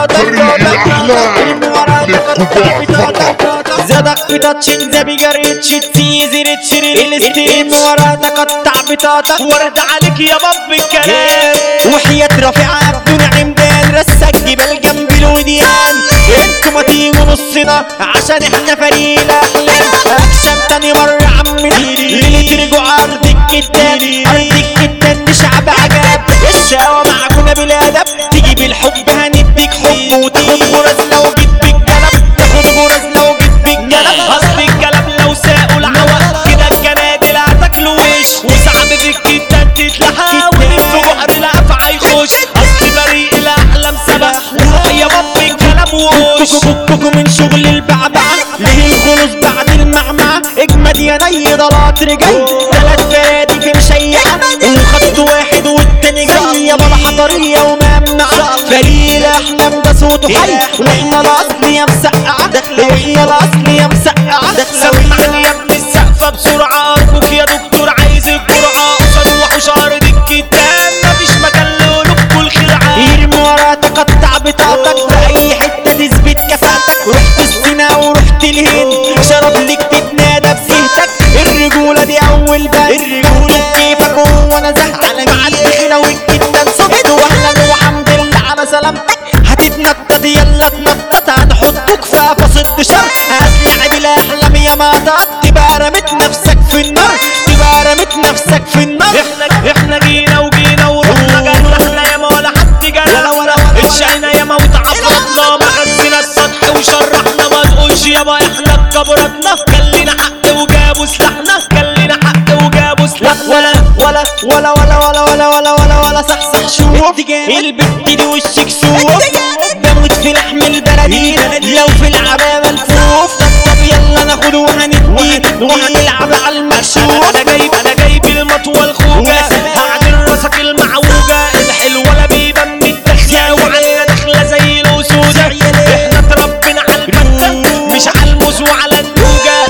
زادك في تاتشين زي بيجريتش تسيزي ريتشري الستيم ورا تقطع بطاطك ورد عليك يا باب الكلام وحياة رفيعة بدون عمدان رسك جبال جنب الوديان انتوا ما تيجوا نصنا عشان احنا فريق الاحلام اكشن تاني مرة عمي ليلة رجوع ارض الكتان ارض الكتان دي شعب عجاب الشقاوة معاكونا بالادب تيجي بالحب هنديك حب وتاخد غرز لو جيت بالجلب تاخد غرز لو جيت بالجلب اصل الجلب لو ساقوا العوق كده الجنادل هتاكلوا وش وصعب في الكتان تتلحق وفي بحر الافعى يخش اصل طريق الاحلام سبق وروح يا باب الكلام وش فككوا من شغل البعبع ليه الخلص بعد المعمعة اجمد يا نيضلات رجال تلات فرادك مشيعة وخدت واحد والتاني جاي يا بابا حضرية وممنعة فريق الاحلام ده صوته حي واحنا الاصل يا مسقعة واحنا الاصل يا مسقعة سمعني يا ابن السقفة بسرعة ارجوك يا دكتور عايز الجرعة قصاد وحوش ارض الكتاب مفيش مكان لقلوبكوا الخلعة يرمي ورا تقطع بطاقتك في اي حتة تثبت كفاءتك رحت السينا ورحت الهند شرف ليك تتنادى بسهتك الرجولة دي اول باب الرجولة كيفك وانا زهقك مع الدخلة والجدان صبت واهلا وحمد لله على سلامتك هتتنطط يلا تنطط هنحطك في قفص الدشر هتلعب الاحلام يا مطاط تبقى رميت نفسك في النار تبقى رميت نفسك في النار احنا جينا وجينا ورحنا جرحنا ياما ولا حد جرى اتشقينا ياما وتعفرطنا مخزنا السطح وشرحنا ما تقولش ياما احنا بكبرتنا كان لينا حق وجابوا سلاحنا كان لينا حق وجابوا سلاحنا ولا صحصح شوف البت دي وشك سوق